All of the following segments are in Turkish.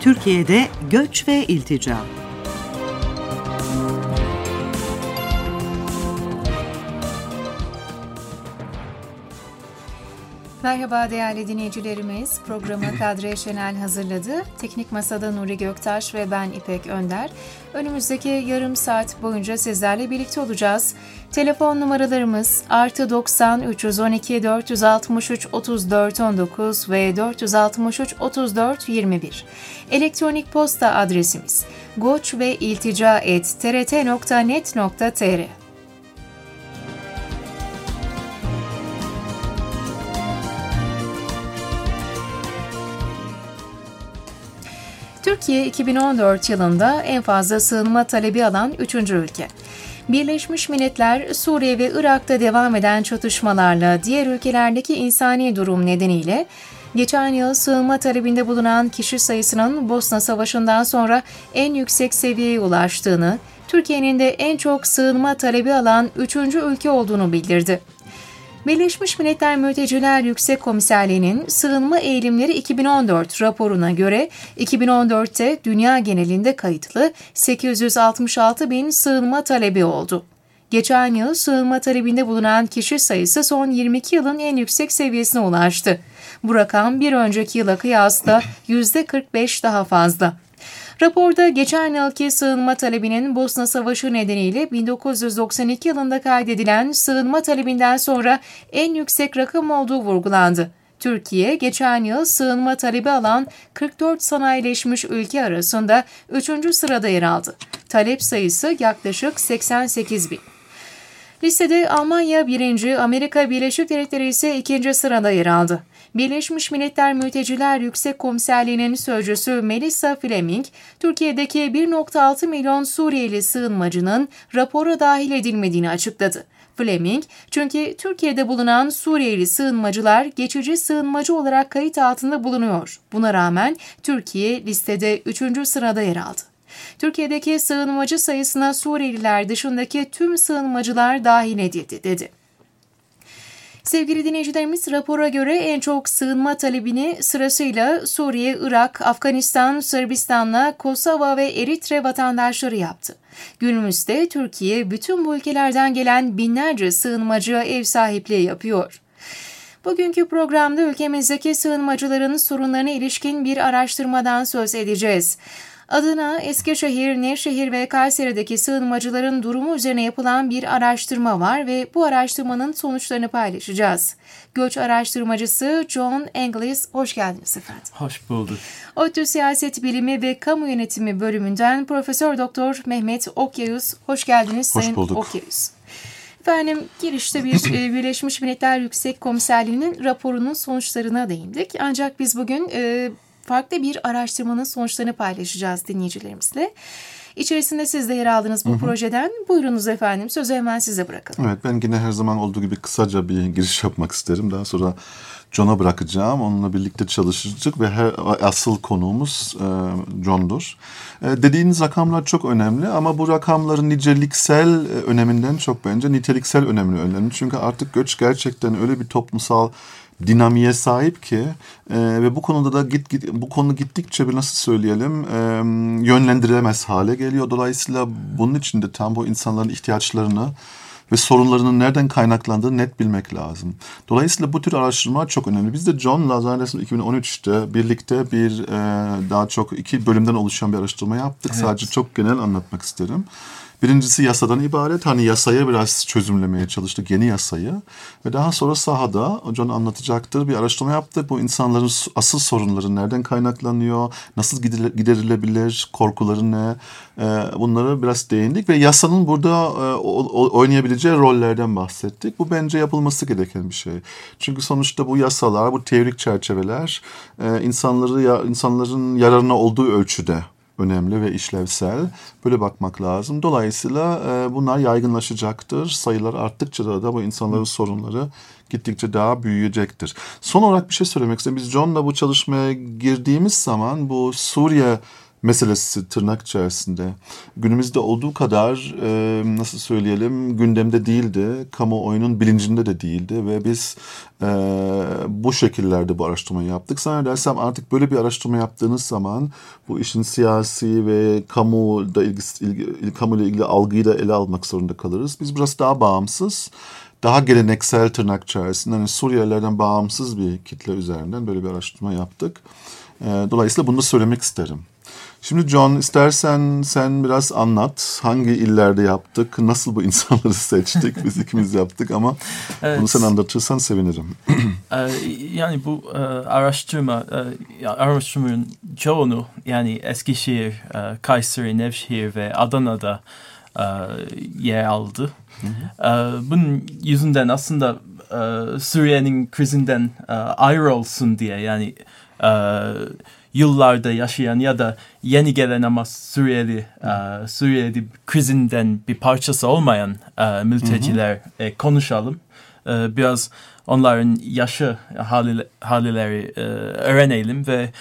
Türkiye'de göç ve iltica. Merhaba değerli dinleyicilerimiz. Programı Kadriye Şenel hazırladı. Teknik Masa'da Nuri Göktaş ve ben İpek Önder. Önümüzdeki yarım saat boyunca sizlerle birlikte olacağız. Telefon numaralarımız +90 312 463 34 19 ve 463 34 21. Elektronik posta adresimiz goçveiltica@trt.net.tr. Türkiye 2014 yılında en fazla sığınma talebi alan 3. ülke. Birleşmiş Milletler, Suriye ve Irak'ta devam eden çatışmalarla diğer ülkelerdeki insani durum nedeniyle geçen yıl sığınma talebinde bulunan kişi sayısının Bosna Savaşı'ndan sonra en yüksek seviyeye ulaştığını, Türkiye'nin de en çok sığınma talebi alan 3. ülke olduğunu bildirdi. Birleşmiş Milletler Mülteciler Yüksek Komiserliği'nin Sığınma Eğilimleri 2014 raporuna göre 2014'te dünya genelinde kayıtlı 866 bin sığınma talebi oldu. Geçen yıl sığınma talebinde bulunan kişi sayısı son 22 yılın en yüksek seviyesine ulaştı. Bu rakam bir önceki yıla kıyasla %45 daha fazla. Raporda geçen yılki sığınma talebinin Bosna Savaşı nedeniyle 1992 yılında kaydedilen sığınma talebinden sonra en yüksek rakam olduğu vurgulandı. Türkiye, geçen yıl sığınma talebi alan 44 sanayileşmiş ülke arasında 3. sırada yer aldı. Talep sayısı yaklaşık 88 bin. Listede Almanya 1. Amerika Birleşik Devletleri ise 2. sırada yer aldı. Birleşmiş Milletler Mülteciler Yüksek Komiserliği'nin sözcüsü Melissa Fleming, Türkiye'deki 1,6 milyon Suriyeli sığınmacının rapora dahil edilmediğini açıkladı. Fleming, çünkü Türkiye'de bulunan Suriyeli sığınmacılar geçici sığınmacı olarak kayıt altında bulunuyor. Buna rağmen Türkiye listede 3. sırada yer aldı. Türkiye'deki sığınmacı sayısına Suriyeliler dışındaki tüm sığınmacılar dahil edildi, dedi. Sevgili dinleyicilerimiz, rapora göre en çok sığınma talebini sırasıyla Suriye, Irak, Afganistan, Sırbistan'la Kosova ve Eritre vatandaşları yaptı. Günümüzde Türkiye bütün bu ülkelerden gelen binlerce sığınmacıya ev sahipliği yapıyor. Bugünkü programda ülkemizdeki sığınmacıların sorunlarına ilişkin bir araştırmadan söz edeceğiz. Adana, Eskişehir, Nevşehir ve Kayseri'deki sığınmacıların durumu üzerine yapılan bir araştırma var ve bu araştırmanın sonuçlarını paylaşacağız. Göç araştırmacısı John Englis, hoş geldiniz efendim. Hoş bulduk. ODTÜ Siyaset Bilimi ve Kamu Yönetimi bölümünden Profesör Doktor Mehmet Okyayüz, hoş geldiniz hoş Sayın bulduk. Okyayüz. Efendim, girişte Birleşmiş Milletler Yüksek Komiserliği'nin raporunun sonuçlarına değindik. Ancak biz bugün farklı bir araştırmanın sonuçlarını paylaşacağız dinleyicilerimizle. İçerisinde siz de yer aldınız bu projeden. Buyurunuz efendim, sözü hemen size bırakalım. Evet, ben yine her zaman olduğu gibi kısaca bir giriş yapmak isterim. Daha sonra John'a bırakacağım. Onunla birlikte çalışacak ve asıl konuğumuz John'dur. Dediğiniz rakamlar çok önemli ama bu rakamların niceliksel öneminden çok bence niteliksel önemli. Çünkü artık göç gerçekten öyle bir toplumsal dinamiğe sahip ki ve bu konuda da bu konu gittikçe bir nasıl söyleyelim yönlendirilemez hale geliyor. Dolayısıyla bunun için de tam bu insanların ihtiyaçlarını ve sorunlarının nereden kaynaklandığını net bilmek lazım. Dolayısıyla bu tür araştırmalar çok önemli. Biz de John'la zannedersem 2013'te birlikte bir daha çok 2 bölümden oluşan bir araştırma yaptık. Evet. Sadece çok genel anlatmak isterim. Birincisi yasadan ibaret. Hani yasayı biraz çözümlemeye çalıştık, yeni yasayı. Ve daha sonra sahada, John anlatacaktır, bir araştırma yaptık. Bu insanların asıl sorunları nereden kaynaklanıyor, nasıl giderilebilir, korkuları ne? Bunlara biraz değindik ve yasanın burada oynayabileceği rollerden bahsettik. Bu bence yapılması gereken bir şey. Çünkü sonuçta bu yasalar, bu teorik çerçeveler insanların yararına olduğu ölçüde önemli ve işlevsel. Böyle bakmak lazım. Dolayısıyla bunlar yaygınlaşacaktır. Sayılar arttıkça da bu insanların sorunları gittikçe daha büyüyecektir. Son olarak bir şey söylemek istiyorum. Biz John'la bu çalışmaya girdiğimiz zaman bu Suriye meselesi tırnak içerisinde günümüzde olduğu kadar nasıl söyleyelim gündemde değildi. Kamuoyunun bilincinde de değildi ve biz bu şekillerde bu araştırmayı yaptık. Zannedersem artık böyle bir araştırma yaptığınız zaman bu işin siyasi ve kamuyla ilgili algıyı da ele almak zorunda kalırız. Biz biraz daha bağımsız, daha geleneksel tırnak içerisinde hani Suriyelilerden bağımsız bir kitle üzerinden böyle bir araştırma yaptık. Dolayısıyla bunu da söylemek isterim. Şimdi John, istersen sen biraz anlat. Hangi illerde yaptık, nasıl bu insanları seçtik, biz ikimiz yaptık ama bunu sen anlatırsan sevinirim. Yani bu araştırmanın çoğunu yani Eskişehir, Kayseri, Nevşehir ve Adana'da yer aldı. Bunun yüzünden aslında Suriye'nin krizinden ayrı olsun diye yani yıllarda yaşayan ya da yeni gelen ama Suriyeli krizinden bir parçası olmayan mülteciler konuşalım. Biraz onların yaşı halileri öğrenelim ve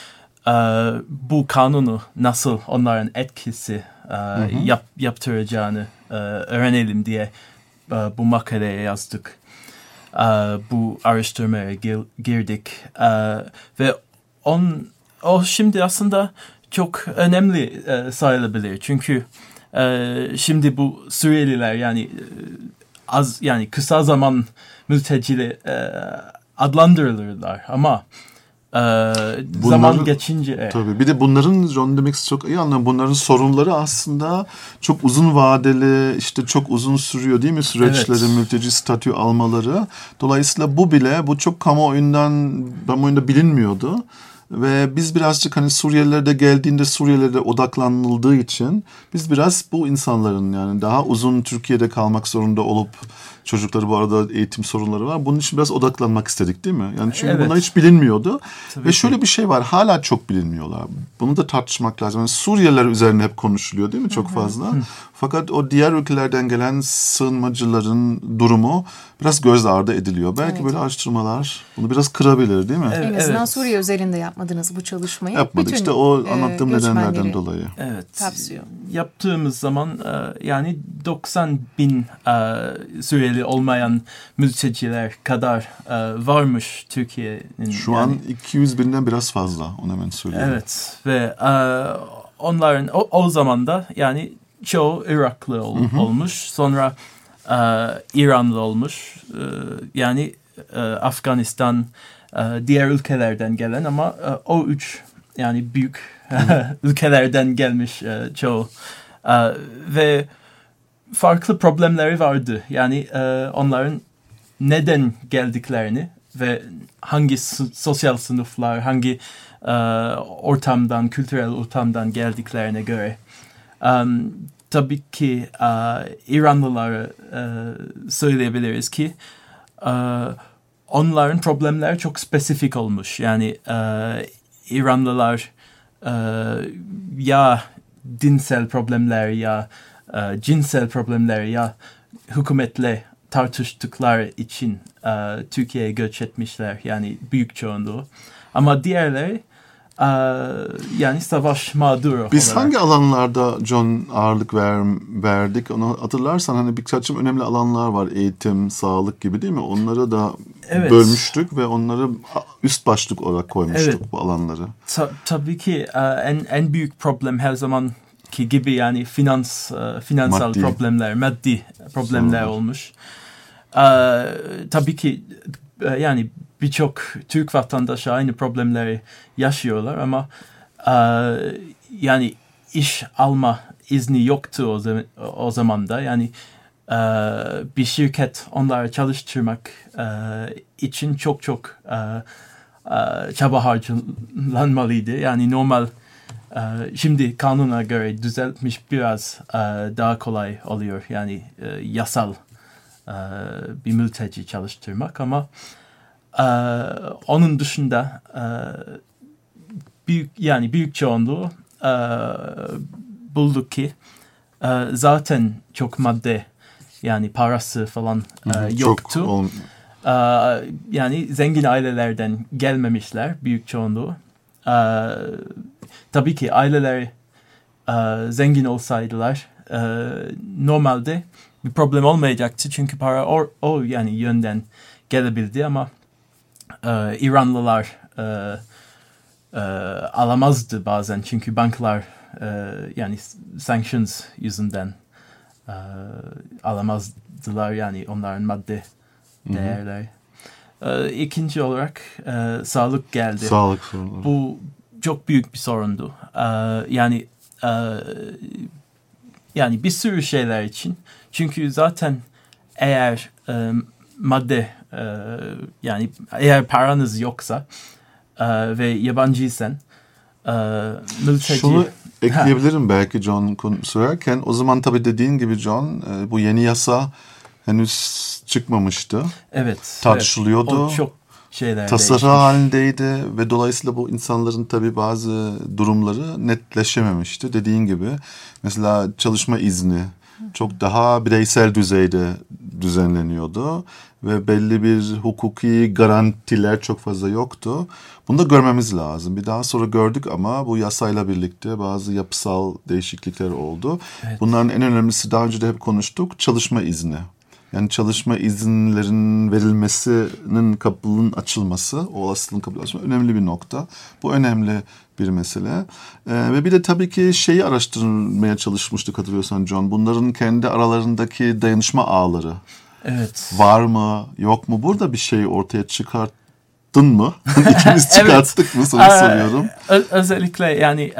bu kanunu nasıl onların etkisi yaptıracağını öğrenelim diye bu makaleye yazdık. Bu araştırmaya girdik ve o şimdi aslında çok önemli sayılabilir. Çünkü şimdi bu Suriyeliler yani kısa zaman mülteciyle adlandırılırlar ama zaman geçince... Tabii bir de bunların John demek çok iyi anlıyorum. Bunların sorunları aslında çok uzun vadeli, işte çok uzun sürüyor değil mi süreçleri, evet. Mülteci statü almaları. Dolayısıyla bu çok kamuoyunda bilinmiyordu. Ve biz birazcık hani Suriyeliler de geldiğinde Suriyelilere odaklanıldığı için biz biraz bu insanların yani daha uzun Türkiye'de kalmak zorunda olup çocukları bu arada eğitim sorunları var. Bunun için biraz odaklanmak istedik değil mi? Yani çünkü bunlar hiç bilinmiyordu. Tabii ve şöyle bir şey var. Hala çok bilinmiyorlar. Bunu da tartışmak lazım. Yani Suriyeliler üzerine hep konuşuluyor değil mi? Çok fazla. Fakat o diğer ülkelerden gelen sığınmacıların durumu biraz göz ardı ediliyor. Belki böyle araştırmalar bunu biraz kırabilir değil mi? En azından Suriye özelinde yapmadınız bu çalışmayı. Yapmadık. Bütün, işte o anlattığım nedenlerden dolayı. Evet. Kapsıyor. Yaptığımız zaman yani 90 bin Suriyeli olmayan mülteciler kadar varmış Türkiye'nin. Şu an 200 binden biraz fazla. Onu hemen söyleyeyim. Evet. Ve onların o zaman da yani çoğu Iraklı olmuş. Sonra İranlı olmuş. Yani Afganistan, diğer ülkelerden gelen ama o üç yani büyük ülkelerden gelmiş çoğu. Ve farklı problemleri vardı. Yani onların neden geldiklerini ve hangi sosyal sınıflar, hangi ortamdan, kültürel ortamdan geldiklerine göre. Tabii ki İranlıları söyleyebiliriz ki onların problemleri çok spesifik olmuş. Yani İranlılar ya dinsel problemler ya cinsel problemler ya hükümetle tartıştıkları için Türkiye'ye göç etmişler. Yani büyük çoğunluğu. Ama diğerleri yani savaş mağduru Biz olarak. Hangi alanlarda John ağırlık verdik? Onu hatırlarsan hani birkaç önemli alanlar var. Eğitim, sağlık gibi değil mi? Onları da bölmüştük ve onları üst başlık olarak koymuştuk bu alanları. Tabii ki en büyük problem her zamanki gibi yani finansal problemler, maddi problemler olmuş. Tabii ki yani birçok Türk vatandaşı aynı problemleri yaşıyorlar ama yani iş alma izni yoktu o zaman da. Yani bir şirket onları çalıştırmak için çok çaba harcanmalıydı. Yani normal şimdi kanuna göre düzeltmiş biraz daha kolay oluyor. Yani yasal bir mülteci çalıştırmak ama onun dışında büyük çoğunluğu bulduk ki zaten çok madde yani parası falan yoktu. Yani zengin ailelerden gelmemişler büyük çoğunluğu. Tabii ki aileleri zengin olsaydılar normalde bir problem olmayacaktı. Çünkü para o yani yönden gelebildi ama İranlılar alamazdı bazen. Çünkü banklar yani sanctions yüzünden alamazdılar yani onların madde değerleri. İkinci olarak sağlık geldi. Sağlık sorunları. Bu çok büyük bir sorundu. Yani bir sürü şeyler için. Çünkü zaten eğer madde yani eğer paranız yoksa ve yabancıysan mülteci... Şunu ekleyebilirim belki John söylerken. O zaman tabii dediğin gibi John bu yeni yasa henüz çıkmamıştı. Evet. Tartışılıyordu. Evet. O çok şeyler tasarı değişmiş. halindeydi ve dolayısıyla bu insanların tabii bazı durumları netleşememişti. Dediğin gibi mesela çalışma izni çok daha bireysel düzeyde düzenleniyordu ve belli bir hukuki garantiler çok fazla yoktu. Bunu da görmemiz lazım. Bir daha sonra gördük ama bu yasayla birlikte bazı yapısal değişiklikler oldu. Evet. Bunların en önemlisi daha önce de hep konuştuk, çalışma izni. Yani çalışma izinlerinin verilmesinin kapının açılması, o olasılığın kapının açılması önemli bir nokta. Bu önemli bir mesele. Ve bir de tabii ki şeyi araştırmaya çalışmıştık hatırlıyorsan John. Bunların kendi aralarındaki dayanışma ağları. Evet. Var mı, yok mu? Burada bir şey ortaya çıkarttın mı? İkimiz çıkarttık mı? Sana soruyorum. Özellikle yani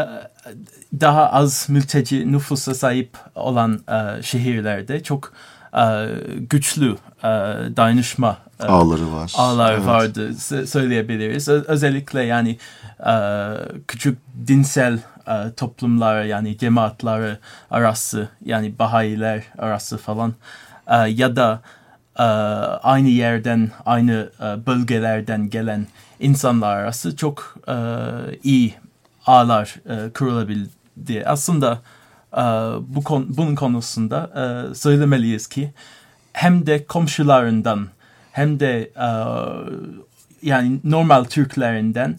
daha az mülteci nüfusa sahip olan şehirlerde çok güçlü dayanışma ağları vardı söyleyebiliriz. Özellikle yani küçük dinsel toplumlar yani cemaatler arası yani Bahayiler arası falan ya da aynı yerden aynı bölgelerden gelen insanlar arası çok iyi ağlar kurulabildi. Aslında bunun konusunda söylemeliyiz ki hem de komşularından hem de yani normal Türklerinden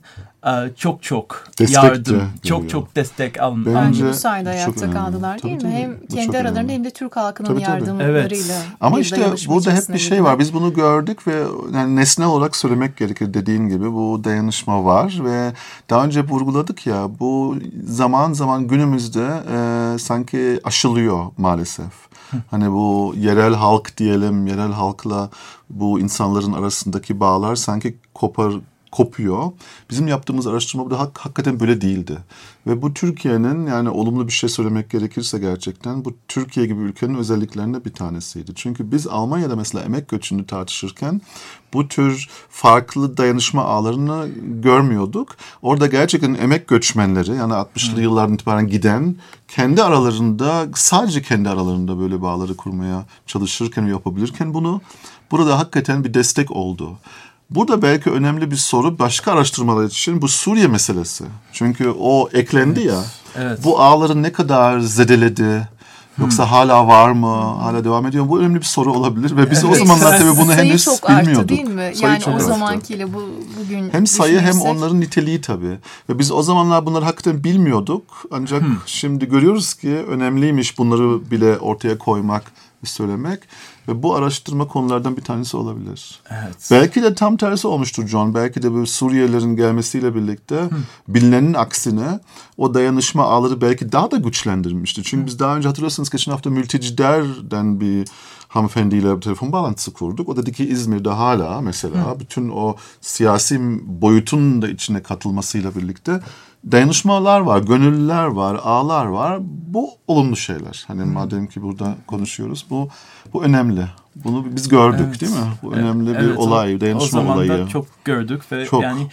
çok yardım, çok destek almış. Bence bu sayede ayakta kaldılar değil mi? Hem kendi aralarında hem de Türk halkının yardımlarıyla. Evet. Ama işte burada hep bir şey var. Biz bunu gördük ve yani nesnel olarak söylemek gerekir dediğin gibi bu dayanışma var ve daha önce vurguladık ya bu zaman zaman günümüzde sanki aşılıyor maalesef. Hani bu yerel halk diyelim, yerel halkla bu insanların arasındaki bağlar sanki kopuyor. Bizim yaptığımız araştırma burada hakikaten böyle değildi. Ve bu Türkiye'nin yani olumlu bir şey söylemek gerekirse gerçekten bu Türkiye gibi ülkenin özelliklerinde bir tanesiydi. Çünkü biz Almanya'da mesela emek göçünü tartışırken bu tür farklı dayanışma ağlarını görmüyorduk. Orada gerçekten emek göçmenleri yani 60'lı yıllardan itibaren giden kendi aralarında sadece kendi aralarında böyle bağları kurmaya çalışırken ve yapabilirken bunu burada hakikaten bir destek oldu. Burada belki önemli bir soru başka araştırmalar için bu Suriye meselesi. Çünkü o eklendi ya. Evet. Bu ağları ne kadar zedeledi? Yoksa hala var mı? Hala devam ediyor mu? Bu önemli bir soru olabilir ve biz o zamanlar tabii bunu henüz çok bilmiyorduk. Arttı, değil mi? Sayı yani o zamankiyle bugün hem sayı hem onların niteliği tabii. Ve biz o zamanlar bunları hakikaten bilmiyorduk. Ancak şimdi görüyoruz ki önemliymiş bunları bile ortaya koymak ve söylemek. Ve bu araştırma konulardan bir tanesi olabilir. Evet. Belki de tam tersi olmuştur John. Belki de böyle Suriyelilerin gelmesiyle birlikte bilinenin aksine o dayanışma ağları belki daha da güçlendirmişti. Çünkü biz daha önce hatırlıyorsanız geçen hafta mültecilerden bir hanımefendiyle bir telefon bağlantısı kurduk. O dedi ki İzmir'de hala mesela bütün o siyasi boyutun da içine katılmasıyla birlikte dayanışmalar var, gönüllüler var, ağlar var. Bu olumlu şeyler. Hani madem ki burada konuşuyoruz, bu önemli. Bunu biz gördük değil mi? Bu önemli bir olay, dayanışma olayı. O zaman da çok gördük ve yani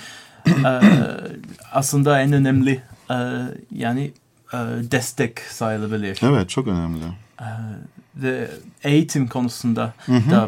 aslında en önemli yani destek sayılabilir. Evet, çok önemli. Ve eğitim konusunda da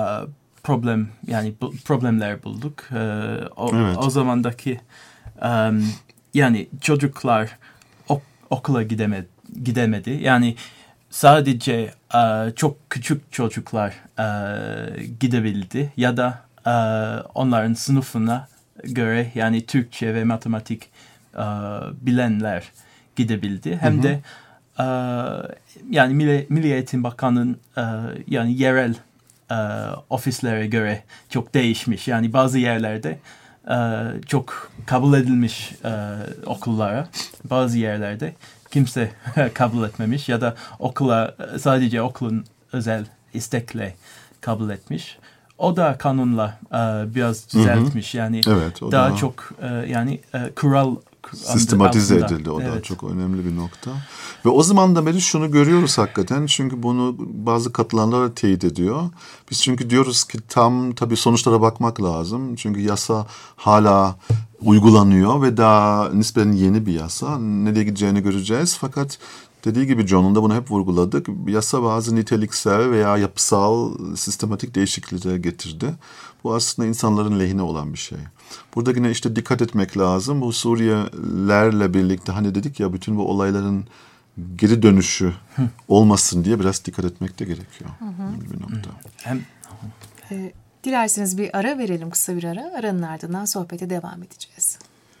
problemler bulduk. O zamandaki yani çocuklar okula gidemedi. Yani sadece çok küçük çocuklar gidebildi ya da onların sınıfına göre yani Türkçe ve matematik bilenler gidebildi. Hem de yani Milli Eğitim Bakanı'nın yani yerel ofislere göre çok değişmiş. Yani bazı yerlerde çok kabul edilmiş okullara, bazı yerlerde kimse kabul etmemiş ya da sadece okulun özel istekle kabul etmiş. O da kanunla biraz düzeltmiş. Yani evet, daha çok yani kural sistematize edildi. O da çok önemli bir nokta. Ve o zaman da beri şunu görüyoruz hakikaten. Çünkü bunu bazı katılanlar teyit ediyor. Biz çünkü diyoruz ki tam tabii sonuçlara bakmak lazım. Çünkü yasa hala uygulanıyor ve daha nispeten yeni bir yasa. Nereye gideceğini göreceğiz. Fakat dediği gibi John'un da bunu hep vurguladık. Yasa bazı niteliksel veya yapısal sistematik değişiklikler getirdi. Bu aslında insanların lehine olan bir şey. Burada yine işte dikkat etmek lazım. Bu Suriyelilerle birlikte hani dedik ya bütün bu olayların geri dönüşü olmasın diye biraz dikkat etmek de gerekiyor. Bir nokta. Dilerseniz bir ara verelim, kısa bir ara. Aranın ardından sohbete devam edeceğiz.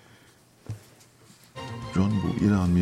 John bu İran.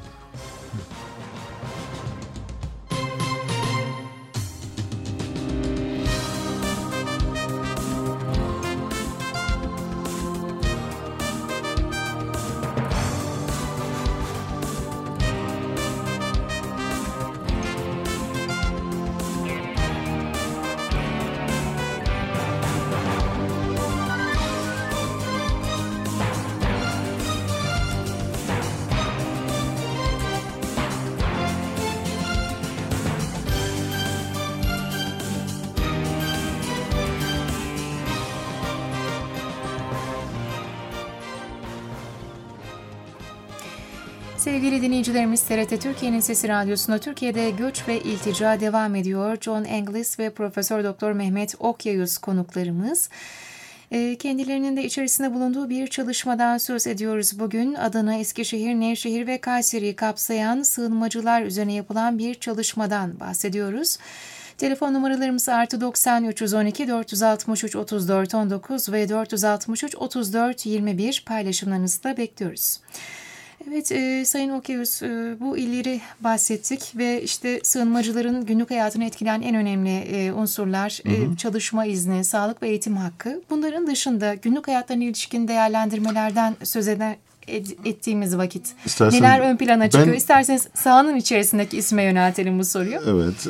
Sevgili dinleyicilerimiz, TRT Türkiye'nin Sesi Radyosu'nda Türkiye'de göç ve iltica devam ediyor. John Englis ve Profesör Doktor Mehmet Okyayus konuklarımız. Kendilerinin de içerisinde bulunduğu bir çalışmadan söz ediyoruz bugün. Adana, Eskişehir, Nevşehir ve Kayseri'yi kapsayan sığınmacılar üzerine yapılan bir çalışmadan bahsediyoruz. Telefon numaralarımız +90 312 463 34 19 ve 463 34 21 paylaşımlarınızı da bekliyoruz. Evet Sayın Okyayus, bu illeri bahsettik ve işte sığınmacıların günlük hayatını etkileyen en önemli unsurlar çalışma izni, sağlık ve eğitim hakkı. Bunların dışında günlük hayatlarına ilişkin değerlendirmelerden söz ettiğimiz vakit neler ön plana çıkıyor? İsterseniz sahanın içerisindeki isme yöneltelim bu soruyu. Evet.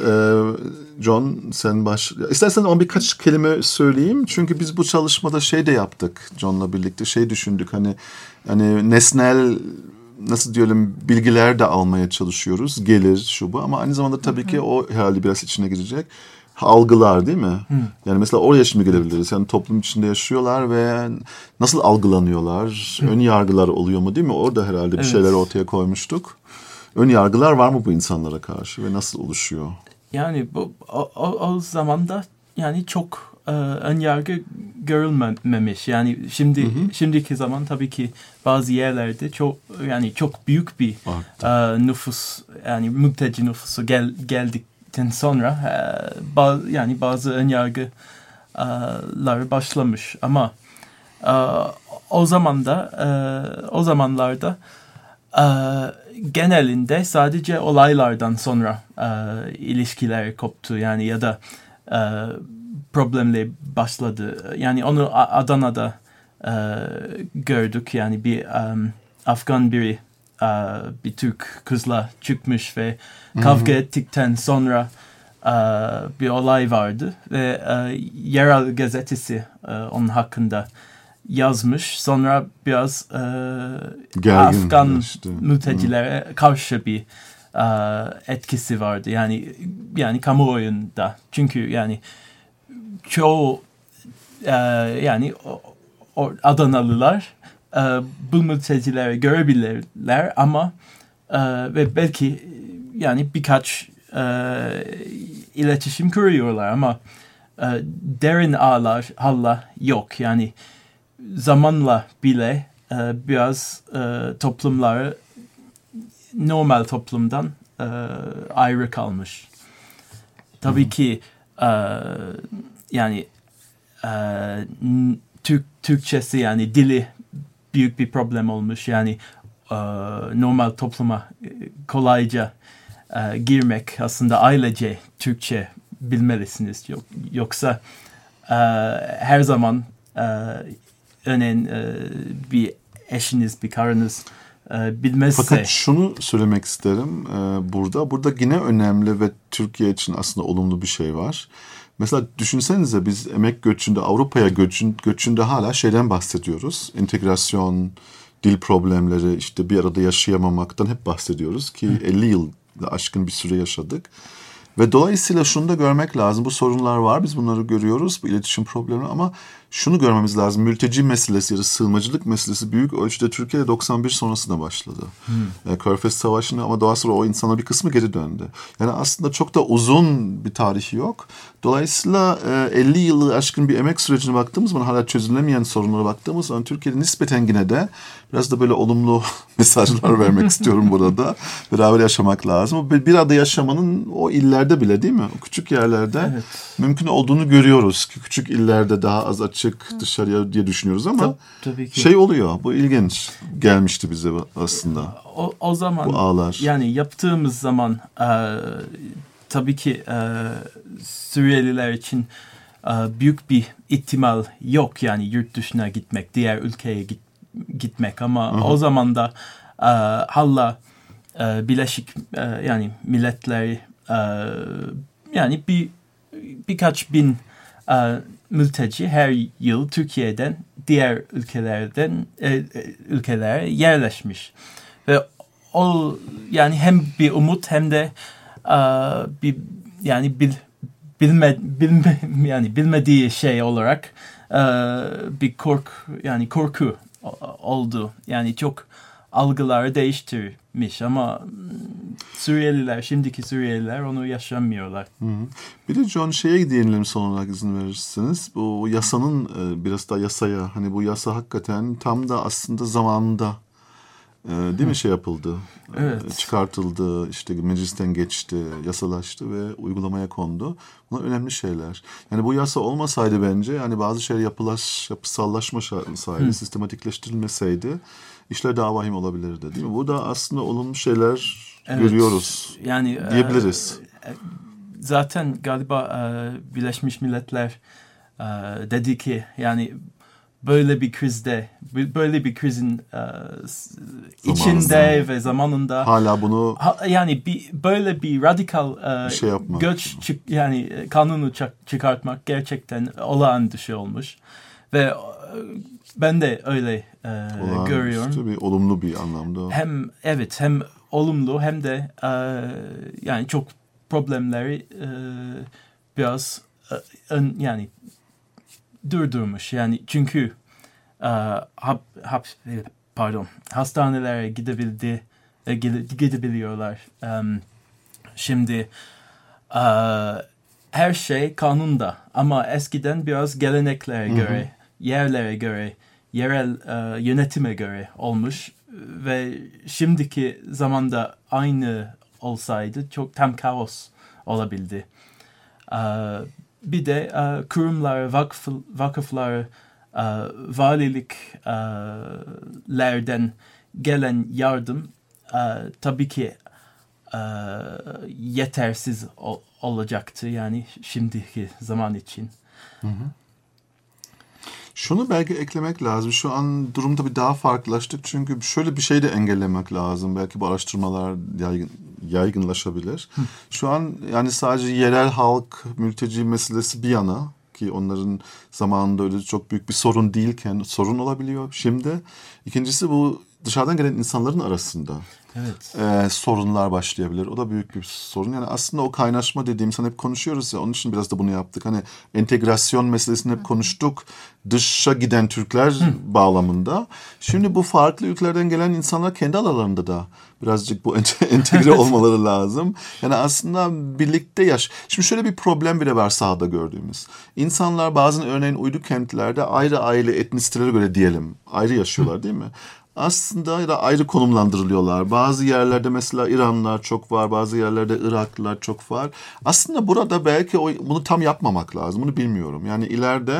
John sen İstersen ama birkaç kelime söyleyeyim. Çünkü biz bu çalışmada de yaptık. John'la birlikte düşündük. Hani nesnel nasıl diyelim bilgiler de almaya çalışıyoruz. Gelir şu bu ama aynı zamanda tabii ki o herhalde biraz içine girecek. Algılar değil mi? Yani mesela oraya şimdi gelebiliriz. Yani toplum içinde yaşıyorlar ve nasıl algılanıyorlar? Ön yargılar oluyor mu değil mi? Orada herhalde bir şeyler ortaya koymuştuk. Ön yargılar var mı bu insanlara karşı ve nasıl oluşuyor? Yani o zamanda yani çok ön yargı görülmemiş. Yani şimdiki zaman tabii ki bazı yerlerde çok büyük bir nüfus, yani mülteci nüfusu geldikten sonra bazı ön yargılar başlamış ama o zamanlarda genelinde sadece olaylardan sonra ilişkiler koptu yani ya da problemle başladı. Yani onu Adana'da gördük. Yani bir Afgan biri bir Türk kızla çıkmış ve kavga ettikten sonra bir olay vardı ve yerel gazetesi onun hakkında yazmış. Sonra biraz Afgan mültecilere karşı bir etkisi vardı. Yani kamuoyunda. Çünkü yani çoğu yani Adanalılar bu mültecileri görebilirler ama ve belki yani birkaç iletişim kuruyorlar ama derin ağlar yok. Yani zamanla bile biraz toplumları normal toplumdan ayrı kalmış. Tabii ki yani Türkçesi yani dili büyük bir problem olmuş. Yani normal topluma kolayca girmek aslında ailece Türkçe bilmelisiniz. Yoksa her zaman örneğin bir eşiniz, bir karınız bilmezse. Fakat şunu söylemek isterim burada. Burada yine önemli ve Türkiye için aslında olumlu bir şey var. Mesela düşünsenize biz emek göçünde, Avrupa'ya göçünde hala şeyden bahsediyoruz. İntegrasyon, dil problemleri, işte bir arada yaşayamamaktan hep bahsediyoruz ki 50 yıl aşkın bir süre yaşadık. Ve dolayısıyla şunu da görmek lazım. Bu sorunlar var. Biz bunları görüyoruz. Bu iletişim problemi ama şunu görmemiz lazım. Mülteci meselesi ya da sığınmacılık meselesi büyük ölçüde Türkiye'de 91 sonrasında başladı. Körfez Savaşı'nda ama daha sonra o insanlar bir kısmı geri döndü. Yani aslında çok da uzun bir tarihi yok. Dolayısıyla 50 yılı aşkın bir emek sürecine baktığımız zaman hala çözülemeyen sorunlara baktığımız zaman Türkiye'de nispeten yine de biraz da böyle olumlu mesajlar vermek istiyorum burada. Beraber yaşamak lazım. Bir arada yaşamanın o illerde bile değil mi? O küçük yerlerde mümkün olduğunu görüyoruz ki küçük illerde daha az açık dışarıya diye düşünüyoruz ama tabii ki. Şey oluyor. Bu ilginç gelmişti bize aslında. O zaman bu ağlar. Yani yaptığımız zaman tabii ki Suriyeliler için büyük bir ihtimal yok yani yurt dışına gitmek, diğer ülkeye gitmek ama o zaman da hala Birleşik yani Milletler yani birkaç bin mülteci her yıl Türkiye'den diğer ülkelere yerleşmiş ve o yani hem bir umut hem de bir yani bilmediği şey olarak bir korku oldu. Yani çok algıları değiştirmiş ama şimdiki Suriyeliler onu yaşamıyorlar. Bir de John şeye değinelim son olarak izin verirseniz. Bu yasanın biraz da yasaya hani bu yasa hakikaten tam da aslında zamanında değil mi şey yapıldı? Evet. Çıkartıldı, işte meclisten geçti, yasalaştı ve uygulamaya kondu. Bunlar önemli şeyler. Yani bu yasa olmasaydı bence yani bazı şeyler yapısallaşmasaydı, sistematikleştirilmeseydi işler daha vahim olabilirdi değil mi? Bu da aslında olumlu şeyler görüyoruz yani, diyebiliriz. Zaten galiba Birleşmiş Milletler dedi ki yani böyle bir krizin içinde ve zamanında hala bunu yani böyle bir radikal şey göç yani kanunu çıkartmak gerçekten olağan dışı olmuş ve ben de öyle görüyorum. Bir olumlu bir anlamda. Hem olumlu hem de yani çok problemleri biraz yani durdurmuş. Yani çünkü hastanelere gidebiliyorlar. Şimdi her şey kanunda ama eskiden biraz geleneklere göre, yerlere göre, yerel yönetime göre olmuş ve şimdiki zamanda aynı olsaydı çok tam kaos olabildi. Bir de kurumlar, vakıflar, valiliklerden gelen yardım tabii ki yetersiz olacaktı yani şimdiki zaman için. Şunu belki eklemek lazım. Şu an durumda bir daha farklılaştık. Çünkü şöyle bir şey de engellemek lazım. Belki bu araştırmalar yaygınlaşabilir. Şu an yani sadece yerel halk, mülteci meselesi bir yana ki onların zamanında öyle çok büyük bir sorun değilken sorun olabiliyor şimdi. İkincisi bu dışarıdan gelen insanların arasında sorunlar başlayabilir. O da büyük bir sorun. Yani aslında o kaynaşma dediğimiz hani hep konuşuyoruz ya onun için biraz da bunu yaptık. Hani entegrasyon meselesini hep konuştuk. Dışa giden Türkler bağlamında. Şimdi bu farklı ülkelerden gelen insanlar kendi aralarında da birazcık bu entegre olmaları lazım. Yani aslında birlikte Şimdi şöyle bir problem bile var sahada gördüğümüz. İnsanlar bazen örneğin uydu kentlerde ayrı etnisitelere göre diyelim ayrı yaşıyorlar değil mi? Aslında ya da ayrı konumlandırılıyorlar. Bazı yerlerde mesela İranlılar çok var, bazı yerlerde Iraklılar çok var. Aslında burada belki bunu tam yapmamak lazım, bunu bilmiyorum. Yani ileride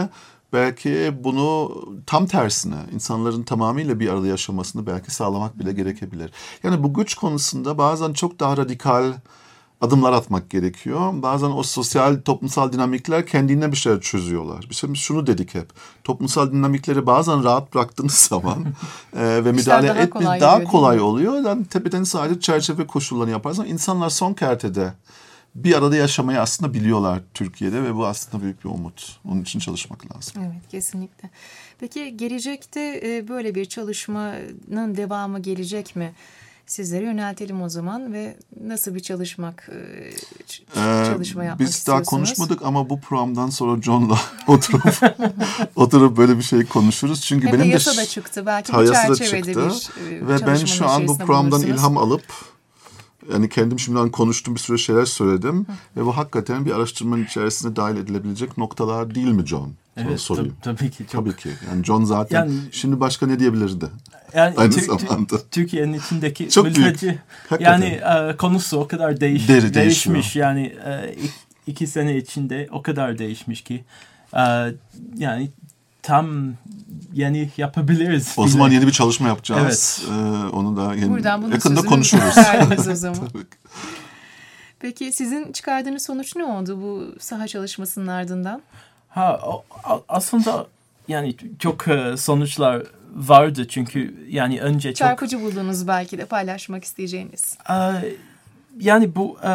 belki bunu tam tersine insanların tamamıyla bir arada yaşamasını belki sağlamak bile gerekebilir. Yani bu göç konusunda bazen çok daha radikal adımlar atmak gerekiyor. Bazen o sosyal, toplumsal dinamikler kendinden bir şeyler çözüyorlar. Biz şunu dedik hep. Toplumsal dinamikleri bazen rahat bıraktığınız zaman ve müdahale etmek daha kolay oluyor. Yani tepeden sadece çerçeve koşullarını yaparsan insanlar son kertede bir arada yaşamayı aslında biliyorlar Türkiye'de ve bu aslında büyük bir umut. Onun için çalışmak lazım. Evet, kesinlikle. Peki gelecekte böyle bir çalışmanın devamı gelecek mi? Sizlere yöneltelim o zaman ve nasıl bir çalışma yapmak istiyorsunuz? Biz daha konuşmadık ama bu programdan sonra John'la oturup böyle bir şey konuşuruz. Çünkü hem benim de yasa da çıktı. Belki bu çerçevede bir ve ben şu an bu programdan ilham alıp yani kendim şimdiden konuştum, bir sürü şeyler söyledim. Ve bu hakikaten bir araştırmanın içerisine dahil edilebilecek noktalar değil mi John? Evet, tabii ki. Tabii ki. Yani John zaten şimdi başka ne diyebilirdi? Yani aynı zamanda. Türkiye'nin içindeki çok mülteci yani konusu o kadar değişmiş. Yani 2 sene içinde o kadar değişmiş ki yani tam yeni yapabiliriz. O zaman yeni bir çalışma yapacağız. Evet. Onu da yakında konuşuruz. O zaman. Peki sizin çıkardığınız sonuç ne oldu bu saha çalışmasının ardından? Aslında yani çok sonuçlar vardı çünkü yani önce çarpıcı buldunuz belki de paylaşmak isteyeceğiniz. Yani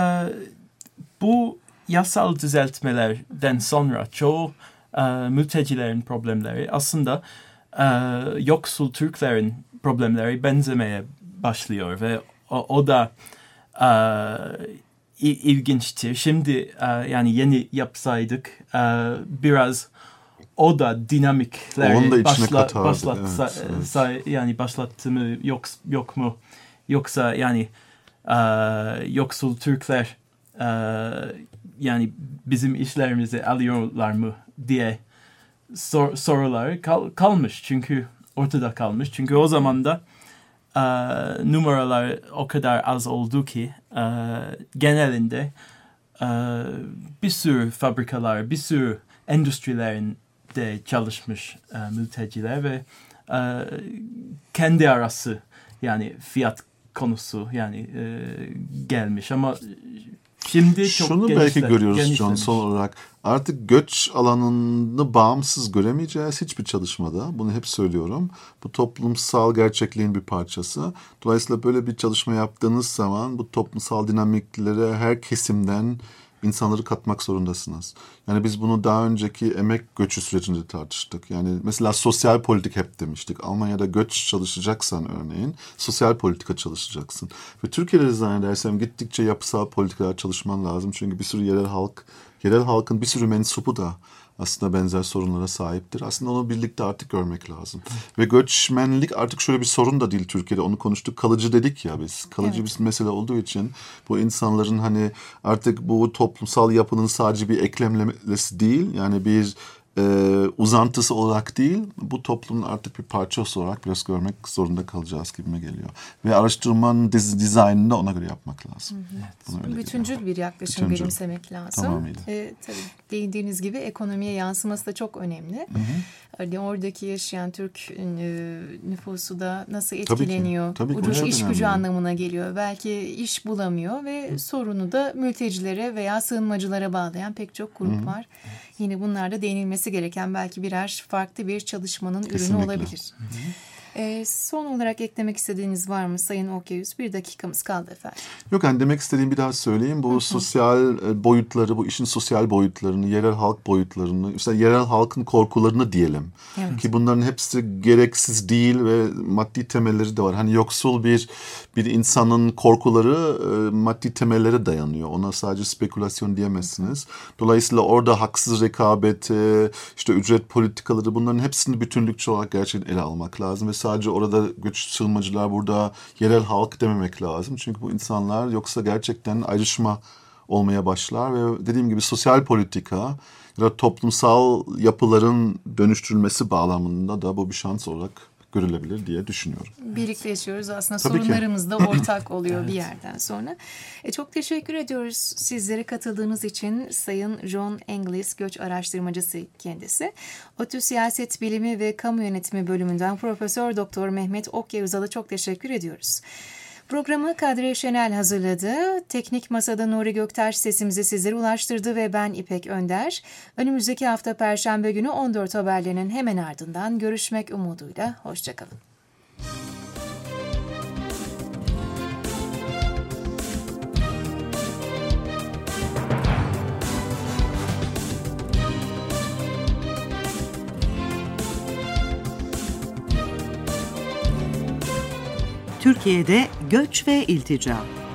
bu yasal düzeltmelerden sonra çoğu mültecilerin problemleri aslında yoksul Türklerin problemleri benzemeye başlıyor ve o da ilginçtir. Şimdi yani yeni yapsaydık biraz o da dinamikleri başlattı mı yok mu yoksa yani yoksul Türkler yani bizim işlerimizi alıyorlar mı diye sorular kalmış çünkü ortada kalmış çünkü o zaman da numaralar o kadar az oldu ki genelinde bir sürü fabrikalar, bir sürü endüstrilerin de çalışmış mülteciler ve kendi arası yani fiyat konusu yani gelmiş ama şimdi çok şunu belki görüyoruz John son olarak artık göç alanını bağımsız göremeyeceğiz hiçbir çalışmada. Bunu hep söylüyorum. Bu toplumsal gerçekliğin bir parçası. Dolayısıyla böyle bir çalışma yaptığınız zaman bu toplumsal dinamiklere her kesimden insanları katmak zorundasınız. Yani biz bunu daha önceki emek göçü sürecinde tartıştık. Yani mesela sosyal politik hep demiştik. Almanya'da göç çalışacaksan örneğin sosyal politika çalışacaksın. Ve Türkiye'de zannedersem gittikçe yapısal politikalar çalışman lazım. Çünkü bir sürü yerel halkın bir sürü mensubu da aslında benzer sorunlara sahiptir. Aslında onu birlikte artık görmek lazım. Ve göçmenlik artık şöyle bir sorun da değil Türkiye'de. Onu konuştuk. Kalıcı dedik ya biz. Kalıcı bir mesele olduğu için bu insanların hani artık bu toplumsal yapının sadece bir eklemlemesi değil. Yani bir uzantısı olarak değil, bu toplumun artık bir parçası olarak biraz görmek zorunda kalacağız gibime geliyor. Ve araştırmanın dizaynını da ona göre yapmak lazım. Evet. Bütüncül bir yaklaşım benimsemek lazım. Tamamıyla. Tabii değindiğiniz gibi ekonomiye yansıması da çok önemli. Hani oradaki yaşayan Türk nüfusu da nasıl etkileniyor? Tabii ki. Ucuz iş gücü anlamına geliyor. Belki iş bulamıyor ve sorunu da mültecilere veya sığınmacılara bağlayan pek çok grup var. Yine bunlar da değinilmesi gereken belki birer farklı bir çalışmanın ürünü olabilir. Son olarak eklemek istediğiniz var mı Sayın Okyayüz? 1 dakikamız kaldı efendim. Yok yani demek istediğim bir daha söyleyeyim. Bu sosyal boyutları, bu işin sosyal boyutlarını, yerel halk boyutlarını, işte yerel halkın korkularını diyelim. Evet. Ki bunların hepsi gereksiz değil ve maddi temelleri de var. Hani yoksul bir insanın korkuları maddi temellere dayanıyor. Ona sadece spekülasyon diyemezsiniz. Dolayısıyla orada haksız rekabet, işte ücret politikaları bunların hepsini bütünlükçü olarak gerçekten ele almak lazım ve sadece orada göç sığınmacılar burada yerel halk dememek lazım. Çünkü bu insanlar yoksa gerçekten ayrışma olmaya başlar ve dediğim gibi sosyal politika ya da toplumsal yapıların dönüştürülmesi bağlamında da bu bir şans olarak görülebilir diye düşünüyorum. Birlikte yaşıyoruz aslında, Tabii sorunlarımız da ortak oluyor bir yerden sonra. Çok teşekkür ediyoruz sizlere katıldığınız için. Sayın John Englis, göç araştırmacısı kendisi. ODTÜ Siyaset Bilimi ve Kamu Yönetimi bölümünden Profesör Doktor Mehmet Okyay Uzal'a çok teşekkür ediyoruz. Programı Kadriye Şenel hazırladı. Teknik Masada Nuri Göktaş sesimizi sizlere ulaştırdı ve ben İpek Önder. Önümüzdeki hafta Perşembe günü 14 haberlerinin hemen ardından görüşmek umuduyla. Hoşçakalın. Türkiye'de göç ve iltica.